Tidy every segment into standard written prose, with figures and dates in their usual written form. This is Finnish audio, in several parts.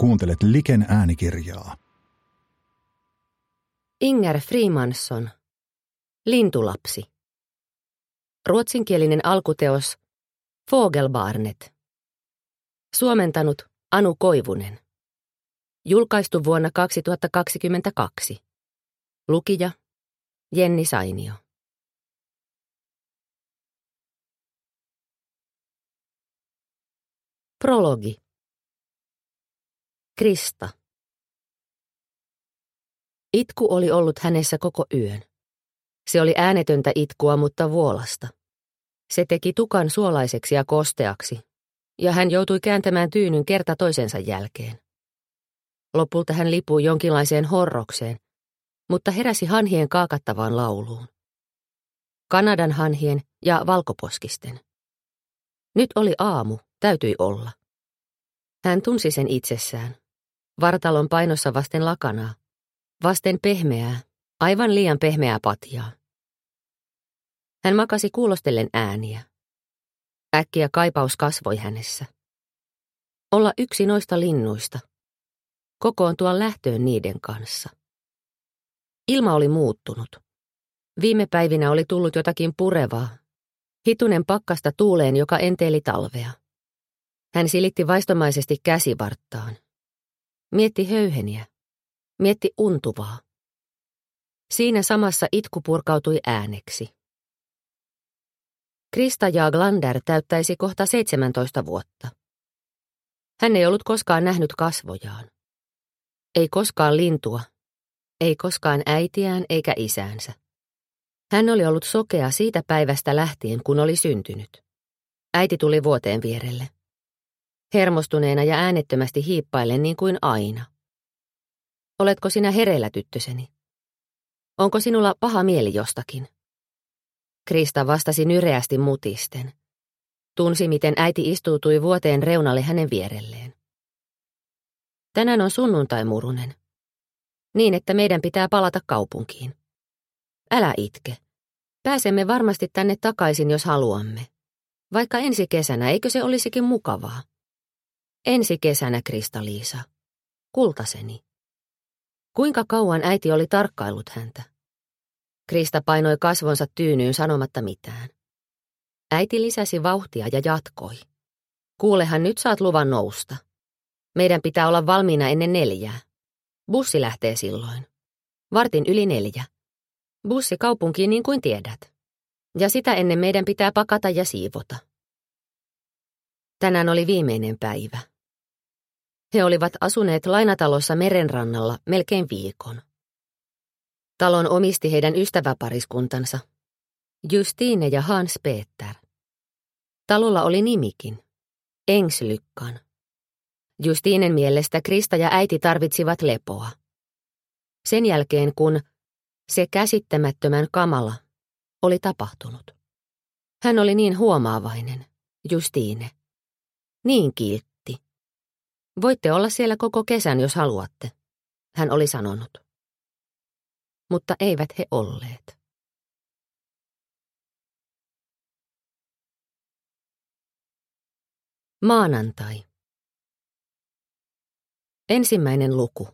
Kuuntelet Liken äänikirjaa. Inger Frimansson. Lintulapsi. Ruotsinkielinen alkuteos Fågelbarnet. Suomentanut Anu Koivunen. Julkaistu vuonna 2022. Lukija Jenni Sainio. Prologi. Krista. Itku oli ollut hänessä koko yön. Se oli äänetöntä itkua, mutta vuolasta. Se teki tukan suolaiseksi ja kosteaksi, ja hän joutui kääntämään tyynyn kerta toisensa jälkeen. Lopulta hän lipui jonkinlaiseen horrokseen, mutta heräsi hanhien kaakattavaan lauluun. Kanadan hanhien ja valkoposkisten. Nyt oli aamu, täytyi olla. Hän tunsi sen itsessään. Vartalon painossa vasten lakanaa. Vasten pehmeää, aivan liian pehmeää patjaa. Hän makasi kuulostellen ääniä. Äkkiä kaipaus kasvoi hänessä. Olla yksi noista linnuista. Kokoontua lähtöön niiden kanssa. Ilma oli muuttunut. Viime päivinä oli tullut jotakin purevaa. Hitunen pakkasta tuuleen, joka enteili talvea. Hän silitti vaistomaisesti käsivarttaan. Mietti höyheniä. Mietti untuvaa. Siinä samassa itku purkautui ääneksi. Krista Jaglander täyttäisi kohta 17 vuotta. Hän ei ollut koskaan nähnyt kasvojaan. Ei koskaan lintua. Ei koskaan äitiään eikä isäänsä. Hän oli ollut sokea siitä päivästä lähtien, kun oli syntynyt. Äiti tuli vuoteen vierelle. Hermostuneena ja äänettömästi hiippaillen niin kuin aina. Oletko sinä hereillä, tyttöseni? Onko sinulla paha mieli jostakin? Krista vastasi nyreästi mutisten. Tunsi, miten äiti istuutui vuoteen reunalle hänen vierelleen. Tänään on sunnuntai, murunen. Niin, että meidän pitää palata kaupunkiin. Älä itke. Pääsemme varmasti tänne takaisin, jos haluamme. Vaikka ensi kesänä, eikö se olisikin mukavaa? Ensi kesänä, Krista-Liisa. Kultaseni. Kuinka kauan äiti oli tarkkaillut häntä? Krista painoi kasvonsa tyynyyn sanomatta mitään. Äiti lisäsi vauhtia ja jatkoi. Kuulehan, nyt saat luvan nousta. Meidän pitää olla valmiina ennen 4. Bussi lähtee silloin. 4:15. Bussi kaupunkiin niin kuin tiedät. Ja sitä ennen meidän pitää pakata ja siivota. Tänään oli viimeinen päivä. He olivat asuneet lainatalossa merenrannalla melkein viikon. Talon omisti heidän ystäväpariskuntansa, Justine ja Hans Peter. Talolla oli nimikin, Engslykkan. Justinen mielestä Krista ja äiti tarvitsivat lepoa. Sen jälkeen, kun se käsittämättömän kamala oli tapahtunut. Hän oli niin huomaavainen, Justine. Niin kiltti. Voitte olla siellä koko kesän, jos haluatte, hän oli sanonut. Mutta eivät he olleet. Maanantai. Ensimmäinen luku.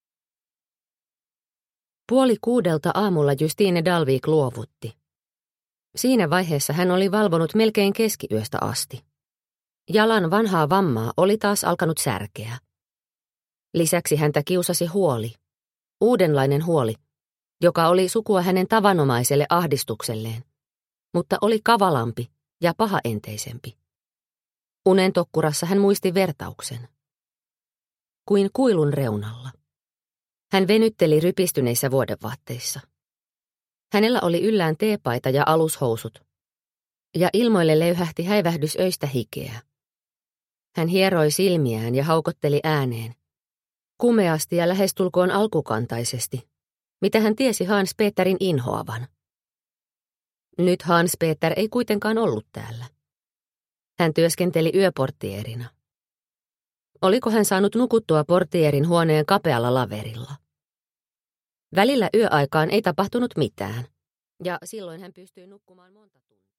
5:30 aamulla Justine Dalvik luovutti. Siinä vaiheessa hän oli valvonut melkein keskiyöstä asti. Jalan vanhaa vammaa oli taas alkanut särkeä. Lisäksi häntä kiusasi huoli, uudenlainen huoli, joka oli sukua hänen tavanomaiselle ahdistukselleen, mutta oli kavalampi ja pahaenteisempi. Unen tokkurassa hän muisti vertauksen. Kuin kuilun reunalla. Hän venytteli rypistyneissä vuodevaatteissa. Hänellä oli yllään teepaita ja alushousut, ja ilmoille löyhähti häivähdys öistä hikeä. Hän hieroi silmiään ja haukotteli ääneen, kumeasti ja lähestulkoon alkukantaisesti, mitä hän tiesi Hans Peterin inhoavan. Nyt Hans Peter ei kuitenkaan ollut täällä. Hän työskenteli yöportierina. Oliko hän saanut nukuttua portierin huoneen kapealla laverilla? Välillä yöaikaan ei tapahtunut mitään, ja silloin hän pystyi nukkumaan monta tuntia.